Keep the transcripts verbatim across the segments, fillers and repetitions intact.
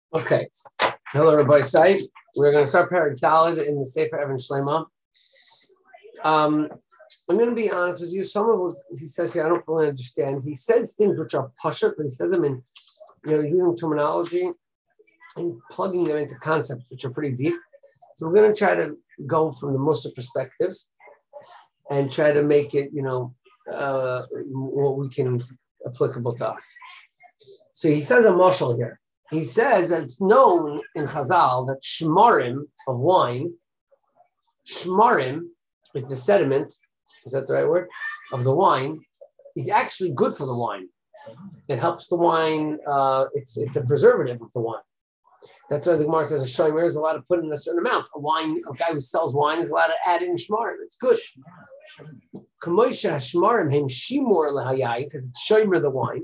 Okay. Hello, everybody. Site. We're going to start Perek Daled in the Sefer Even Shleima. Um, I'm going to be honest with you. Some of what he says here, I don't fully understand. He says things which are pashut, but he says them in, you know, using terminology and plugging them into concepts which are pretty deep. So we're going to try to go from the Musa perspective and try to make it, you know, uh, what we can applicable to us. So he says a mashal here. He says that it's known in Chazal that shmarim of wine, shmarim is the sediment, is that the right word, of the wine, is actually good for the wine. It helps the wine, uh, it's it's a preservative of the wine. That's why the Gemara says a shomer is allowed to put in a certain amount. A wine, a guy who sells wine is allowed to add in shmarim. It's good. Kamoisha shmarim him shimur lehayai, because it's shomer the wine.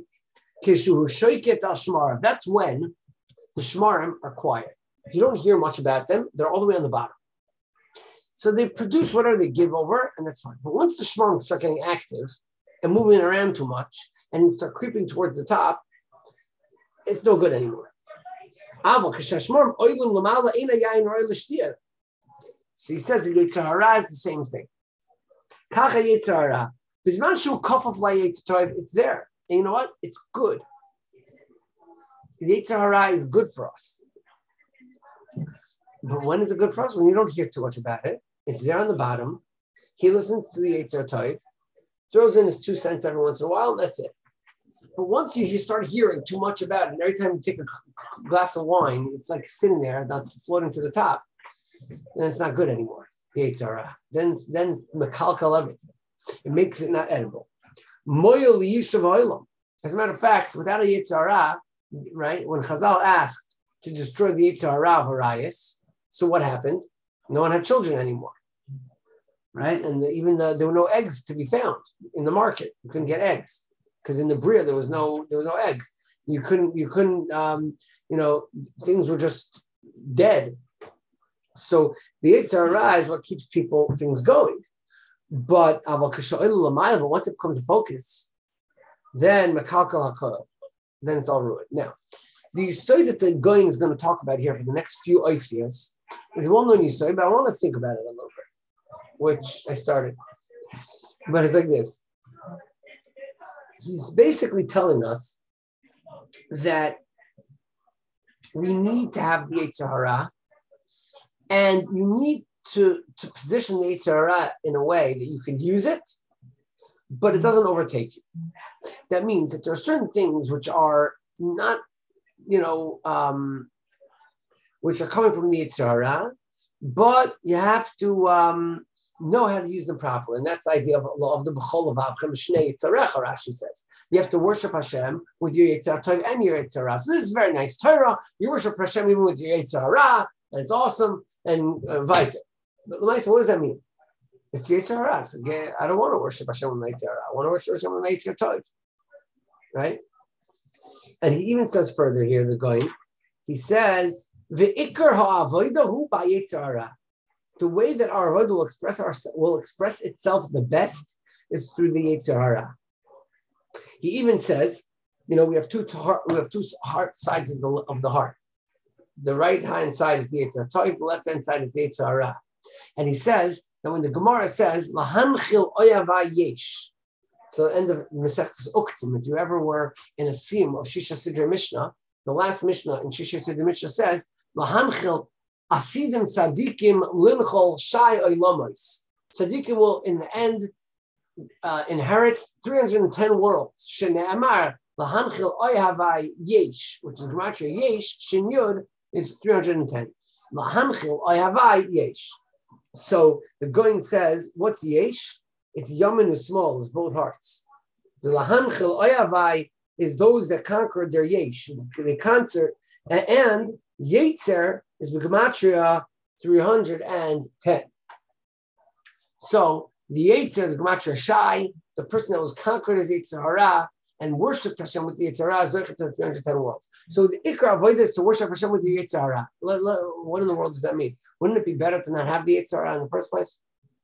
That's when the shmarim are quiet. You don't hear much about them. They're all the way on the bottom. So they produce whatever they give over, and that's fine. But once the shmarim start getting active and moving around too much and start creeping towards the top, it's no good anymore. So he says the Yetzer Hara is the same thing. It's there. And you know what? It's good. The Yetzer Hara is good for us. But when is it good for us? When you don't hear too much about it. It's there on the bottom. He listens to the Yetzer Hara, throws in his two cents every once in a while, and that's it. But once you, you start hearing too much about it, and every time you take a glass of wine, it's like sitting there, not floating to the top, then it's not good anymore, the Yetzer Hara. Then, then mekalkal everything. It makes it not edible. As a matter of fact, without a Yetzer Hara, right, when Chazal asked to destroy the Yetzer Hara of Harayas, so what happened? No one had children anymore, right? And the, even the, there were no eggs to be found in the market. You couldn't get eggs because in the Bria there was no there was no eggs. You couldn't you couldn't um, you know, things were just dead. So the Yetzer Hara is what keeps people things going. But, but once it becomes a focus, then mekalkal hakol, then it's all ruined. Now, the yisod that the Goyin is going to talk about here for the next few oisias is well-known yisod, but I want to think about it a little bit, which I started. But it's like this. He's basically telling us that we need to have the Yetzer Hara, and you need to, to position the Yetzer Hara in a way that you can use it, but it doesn't overtake you. That means that there are certain things which are not, you know, um, which are coming from the Yetzer Hara, but you have to um, know how to use them properly. And that's the idea of, of the B'chol Vavchem Shnei Yitzarecha, Rashi says. You have to worship Hashem with your Yetzer Tov and your Yetzer Hara. So this is very nice Torah. You worship Hashem even with your Yetzer Hara, and it's awesome, and uh, vital. But Lamaisa, what does that mean? It's Yetzer Hara. So, okay, I don't want to worship Hashem with my Yetzer Hara. I want to worship Hashem with my Yetzer Tov. Right? And he even says further here, the Goyin, he says, "Ve'ikar ha'avodahu ba'Yetzer Hara." The way that our avodah will express our, will express itself the best is through the Yetzer Hara. He even says, you know, we have two heart, we have two heart sides of the of the heart. The right hand side is the Yetzer Tov, the left hand side is the Yetzer Hara. And he says that when the Gemara says, "Lahanchil oyavai yesh," so the end of Masechtas Uktzim, if you ever were in a sim of Shisha Sidra Mishnah, the last Mishnah in Shisha Sidra Mishnah says, "Lahanchil asidim tzadikim linchol shai oilamos." Tzadikim will, in the end, uh, inherit three hundred ten worlds. Shene'amar lahanchil oyavai yesh, which is gematria yesh. Shin Yud is three hundred ten. Lahanchil oyavai yesh. So the Goyin says, what's yesh? It's yamin is small, it's both hearts. The lahanchil oyavai is those that conquered their yesh. They conquer, and yetzer is gematria three hundred ten. So the yetzer is gematria shai, the person that was conquered as Yetzer Hara and worshipped Hashem with the Yetzer Hara is to three hundred ten worlds. So the ikar avodah is to worship Hashem with your Yetzer Hara. What in the world does that mean? Wouldn't it be better to not have the Yetzer Hara in the first place?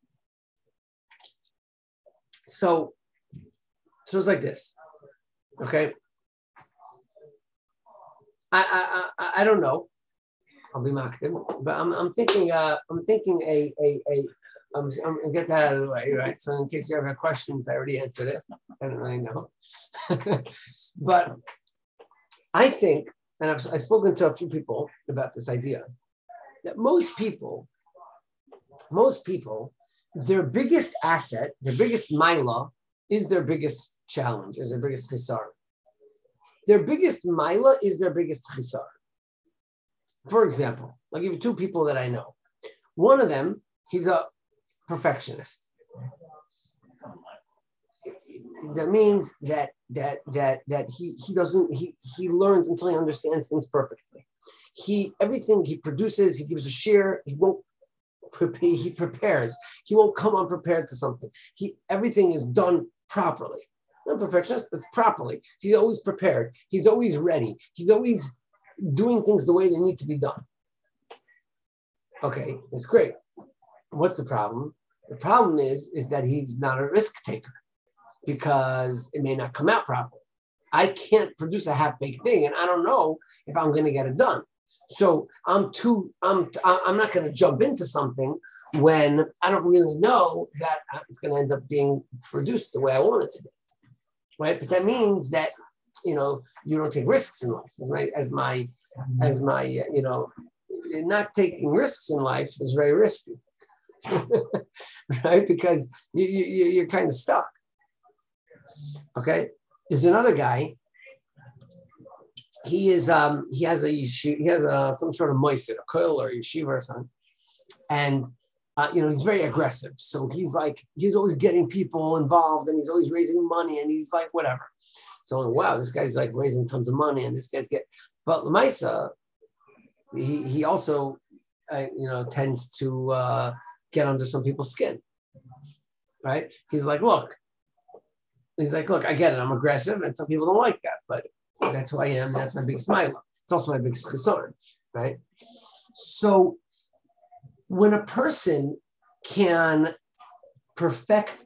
So, so it's like this, okay? I I I, I don't know. I'll be makdim, but I'm I'm thinking uh I'm thinking a a a I'm I'm gonna get that out of the way, right? So in case you ever have questions, I already answered it. I don't really know, but I think, and I've I've spoken to a few people about this idea, that most people, most people, their biggest asset, their biggest mila is their biggest challenge, is their biggest chisar. Their biggest mila is their biggest chisar. For example, I'll give you two people that I know. One of them, he's a perfectionist. That means that that that that he he doesn't he he learns until he understands things perfectly. He everything he produces, he gives a share. He won't prepare. He prepares. He won't come unprepared to something. He everything is done properly. Not perfectionist, but properly. He's always prepared. He's always ready. He's always doing things the way they need to be done. Okay, that's great. What's the problem? The problem is, is that he's not a risk taker because it may not come out properly. I can't produce a half-baked thing, and I don't know if I'm going to get it done. So I'm too. I'm. I'm not going to jump into something when I don't really know that it's going to end up being produced the way I want it to be. Right? But that means that, you know, you don't take risks in life. As my, as my, as my, you know, not taking risks in life is very risky, right? Because you, you, you're kind of stuck. Okay. There's another guy. He is, um, he has a, he has a some sort of moiset, a koil or yeshiva or something, and uh, you know, he's very aggressive. So he's like, he's always getting people involved, and he's always raising money, and he's like, whatever. So, wow, this guy's like raising tons of money, and this guy's get. But Lamaisa, he he also, uh, you know, tends to uh, get under some people's skin, right? He's like, look, he's like, look, I get it, I'm aggressive, and some people don't like that, but that's who I am. That's my biggest smile. It's also my biggest concern, right? So, when a person can perfect,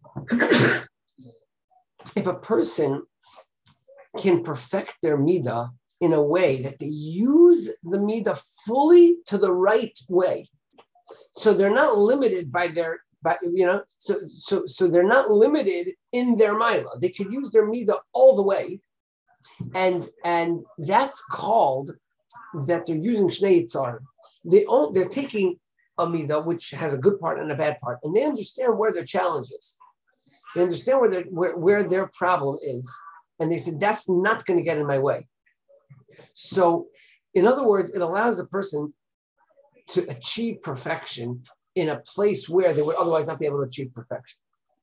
if a person can perfect their midah in a way that they use the midah fully to the right way, so they're not limited by their, by you know, so so so they're not limited in their milah. They could use their midah all the way, and and that's called that they're using shnei yitzar. They all they're taking a midah which has a good part and a bad part, and they understand where their challenge is. They understand where their where, where their problem is. And they said, that's not going to get in my way. So, in other words, it allows a person to achieve perfection in a place where they would otherwise not be able to achieve perfection.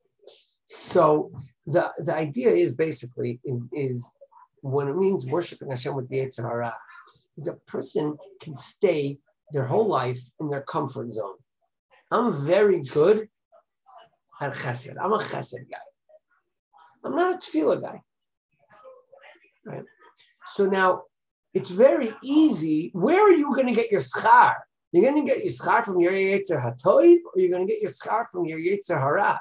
So, the, the idea is basically, is, is when it means worshiping Hashem with the Yetzer Hara, is a person can stay their whole life in their comfort zone. I'm very good at chesed. I'm a chesed guy. I'm not a tefillah guy. Right. So now it's very easy. Where are you going to get your schar? You're going to get your schar from your Yetzer HaTov, or you're going to get your schar from your Yetzer Hara.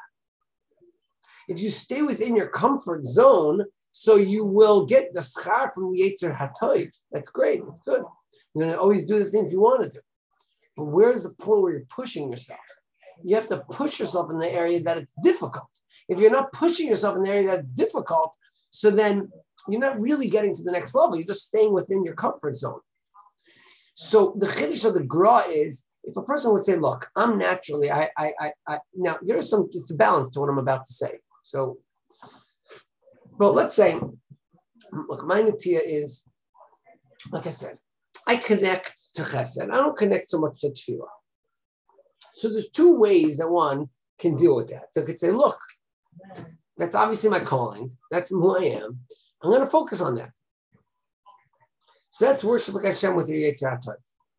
If you stay within your comfort zone, so you will get the schar from the Yetzer HaTov. That's great. That's good. You're going to always do the things you want to do. But where's the point where you're pushing yourself? You have to push yourself in the area that it's difficult. If you're not pushing yourself in the area that's difficult, so then you're not really getting to the next level. You're just staying within your comfort zone. So the chiddush of the Gra is, if a person would say, look, I'm naturally, I, I, I, I now there's some, it's a balance to what I'm about to say. So, but let's say, look, my natia is, like I said, I connect to chesed. I don't connect so much to tefillah. So there's two ways that one can deal with that. They could say, look, that's obviously my calling. That's who I am. I'm going to focus on that. So that's worship Hashem with your Yetzer HaTov.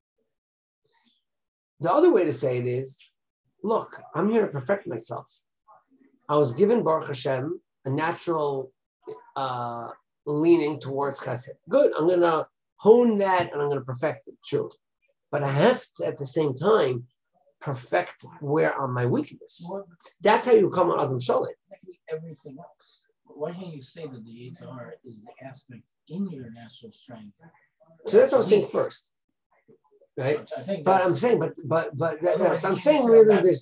The other way to say it is, look, I'm here to perfect myself. I was given, Baruch Hashem, a natural uh, leaning towards chesed. Good, I'm going to hone that and I'm going to perfect it, true. But I have to, at the same time, perfect where are my weakness. That's how you become an Adam Sholem. Everything else. Why can't you say that the Yetzer Hara is the aspect in your natural strength So that's what I'm saying first. Right, but I'm saying, but but but that, that's, I'm saying really, there's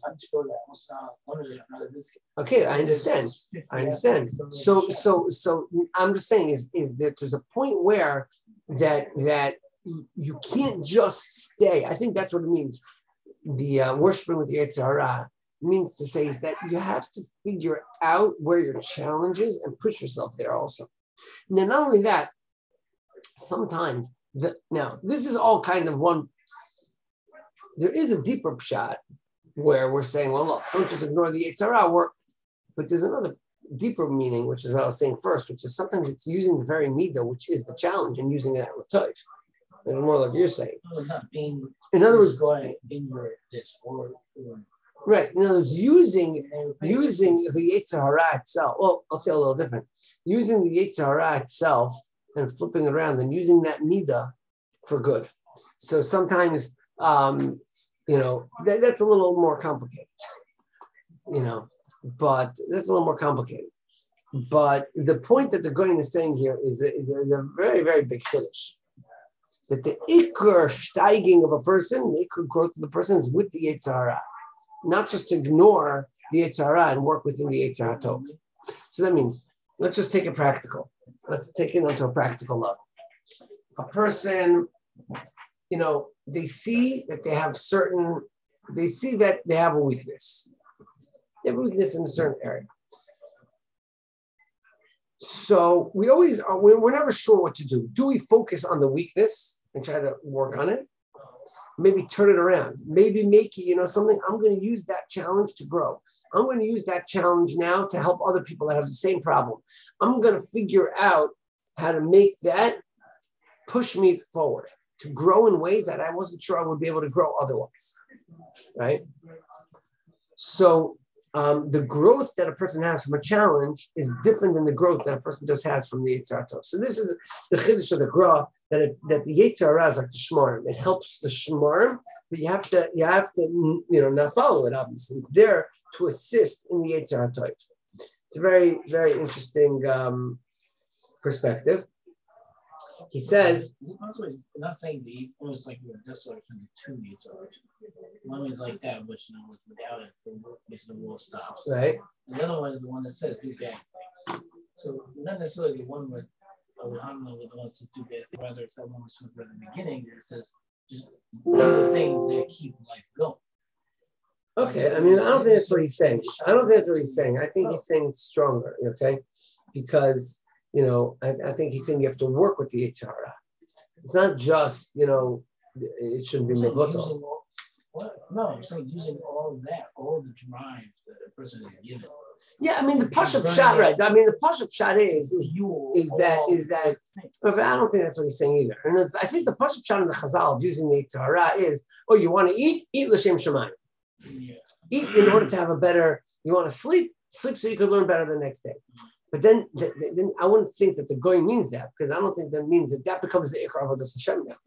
okay. I understand. I understand. So so so I'm just saying is is that there's a point where that that you can't just stay. I think that's what it means. The uh, worshiping with the Yetzer Hara means to say is that you have to figure out where your challenge is and push yourself there also. Now, not only that, sometimes the now this is all kind of one. There is a deeper shot where we're saying, well, look, don't just ignore the Yetzer Hara work, but there's another deeper meaning, which is what I was saying first, which is sometimes it's using the very midah, which is the challenge, and using it with toif. And more like you're saying. Not being, in other words, going in this or, or right. In other words, using using the Yetzer Hara itself. Well, I'll say a little different. Using the Yetzer Hara itself and flipping it around and using that midah for good. So sometimes. Um, you know, that, that's a little more complicated, you know, but that's a little more complicated. But the point that they're going to saying here is a, is a, is a very, very big chiddush. That the ikar steiging of a person, the ikar growth of the person is with the Yetzer Hara, not just to ignore the Yetzer Hara and work within the Yetzer HaTov. So that means, let's just take it practical. Let's take it onto a practical level. A person, you know, they see that they have certain, they see that they have a weakness. They have a weakness in a certain area. So we always are, we're never sure what to do. Do we focus on the weakness and try to work on it? Maybe turn it around. Maybe make it, you know, something, I'm going to use that challenge to grow. I'm going to use that challenge now to help other people that have the same problem. I'm going to figure out how to make that push me forward, to grow in ways that I wasn't sure I would be able to grow otherwise, right? So um, the growth that a person has from a challenge is different than the growth that a person just has from the Yetzer HaTov. So this is the chiddush of the Gra, that it, that the Yetzer Hara is like the shmarim. It helps the shmarim, but you have to you have to you know not follow it. Obviously, it's there to assist in the Yetzer HaTov. It's a very very interesting um, perspective. He says, not saying the almost like you're this sort of two needs are. One is like that, which you know, without it, the work basically the world stops. Right. And the other one is the one that says do bad things. So not necessarily the one with oh, I don't know the one that says do bad things. Rather, it's that one we spoke about at the beginning that says just do the things that keep life going. Okay, I mean, I don't think that's what he's saying. I don't think that's what he's saying. I think he's saying it's stronger, okay? Because you know, I, I think he's saying you have to work with the Yetzer Hara. It's not just, you know, it shouldn't be mevoto. No, I'm saying using all of that, all the drive that a person is given. Yeah, I mean the pashup shot, right? I mean the pashup shot is is, is that is that. But I don't think that's what he's saying either. And I think the pashup shot in the Chazal of using the Yetzer Hara is, oh, you want to eat, eat l'shem shamayim. Yeah. Eat in order to have a better. You want to sleep, sleep so you can learn better the next day. But then, then I wouldn't think that the goy means that, because I don't think that means that that becomes the ikar of Avodas Hashem now.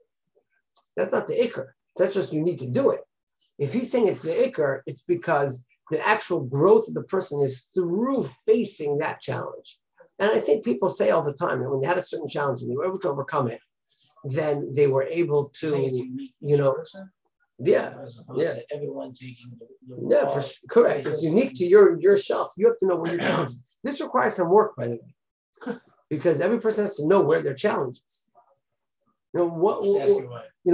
That's not the ikar. That's just you need to do it. If he's saying it's the ikar, it's because the actual growth of the person is through facing that challenge. And I think people say all the time that when they had a certain challenge and they were able to overcome it, then they were able to, you know, yeah, yeah. To everyone taking the, the yeah, for sure. Correct. It's unique to your yourself. You have to know where your challenge is. This requires some work, by the way, because every person has to know where their challenge is. You know what? what you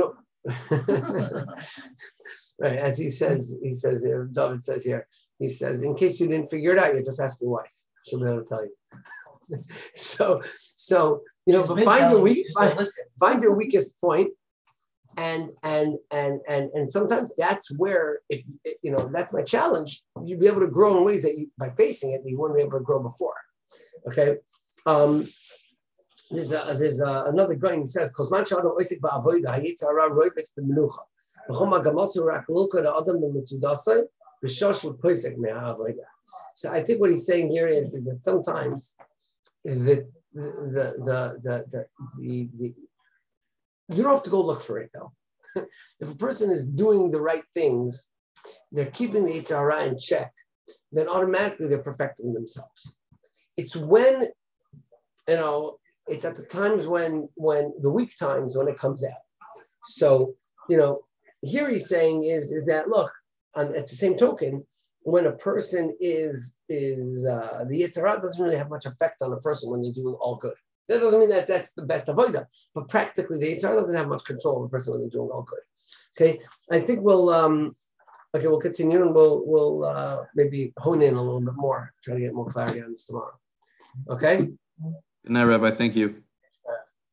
know, right? As he says, he says here. David says here. He says, in case you didn't figure it out, you just ask your wife. She'll be able to tell you. so, so you know, but find your weak, find, find your weakest point. And and and and and sometimes that's where, if you know, that's my challenge. You'll be able to grow in ways that you, by facing it, that you weren't able to grow before. Okay. Um, there's a, there's a, another guy who says, "Kozman shadam oisik ba'avoda hayitz hara roibet b'menucha v'chom hagamasu rak luka da'adam b'mitzudasai v'shoshu poisek me'avoda." So I think what he's saying here is, is that sometimes the the the the the the, the, the you don't have to go look for it, though. If a person is doing the right things, they're keeping the Yetzer Hara in check, then automatically they're perfecting themselves. It's when, you know, it's at the times when when the weak times when it comes out. So, you know, here he's saying is, is that look, on it's the same token, when a person is is uh, the Yetzer Hara doesn't really have much effect on a person when they're doing all good. That doesn't mean that that's the best avodah, but practically the Yetzer Hara doesn't have much control of a person when they're doing all good. Okay, I think we'll um, okay, we'll continue and we'll we'll uh, maybe hone in a little bit more, try to get more clarity on this tomorrow. Okay. Good night, Rabbi. Thank you.